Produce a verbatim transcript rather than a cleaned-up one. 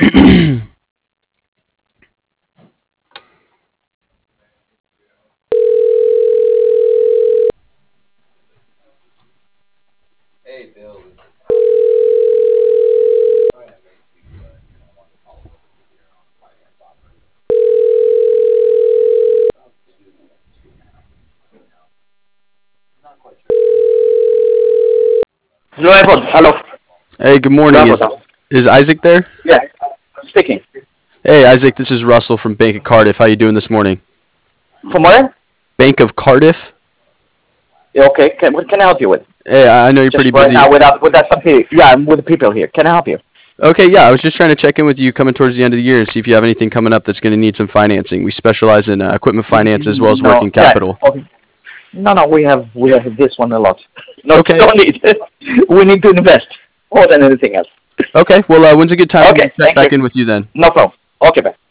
Nuevo, hello. Hey, good morning. Is, Nuevo. is Isaac there? Yeah, speaking. Hey, Isaac, this is Russell from Bank of Cardiff. How you doing this morning? From where? Bank of Cardiff? Yeah, okay, can, what can I help you with? Hey, I know you're Just pretty right busy. now without, without some people. Yeah, I'm with the people here. Can I help you? Okay, yeah, I was just trying to check in with you coming towards the end of the year and see if you have anything coming up that's going to need some financing. We specialize in uh, equipment finance as well as No, working yeah, capital. okay. No, no, we have we have this one a lot. No, Okay. don't need. We need to invest more than anything else. Okay, well, uh, when's a good time Okay, to check thank back you. in with you then? No problem. Okay, bye.